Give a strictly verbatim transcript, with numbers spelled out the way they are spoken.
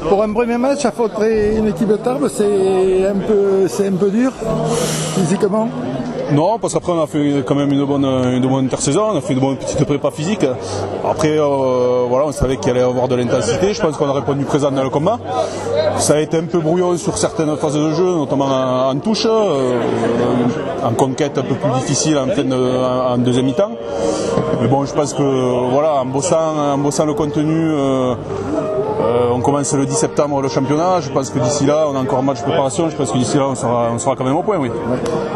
Pour un premier match, affronter une équipe de Tarbes, c'est un peu, c'est un peu dur, physiquement. Non, parce qu'après on a fait quand même une bonne, une bonne intersaison, on a fait une bonne petite prépa physique. Après, euh, voilà, on savait qu'il allait y avoir de l'intensité. Je pense qu'on a répondu présent dans le combat. Ça a été un peu brouillon sur certaines phases de jeu, notamment en, en touche, euh, en conquête un peu plus difficile en, fin de, en, en deuxième mi-temps. Mais bon, je pense que voilà, en bossant, en bossant le contenu. Euh, Euh, on commence le dix septembre le championnat, je pense que d'ici là on a encore un match de préparation, je pense que d'ici là on sera, on sera quand même au point, oui.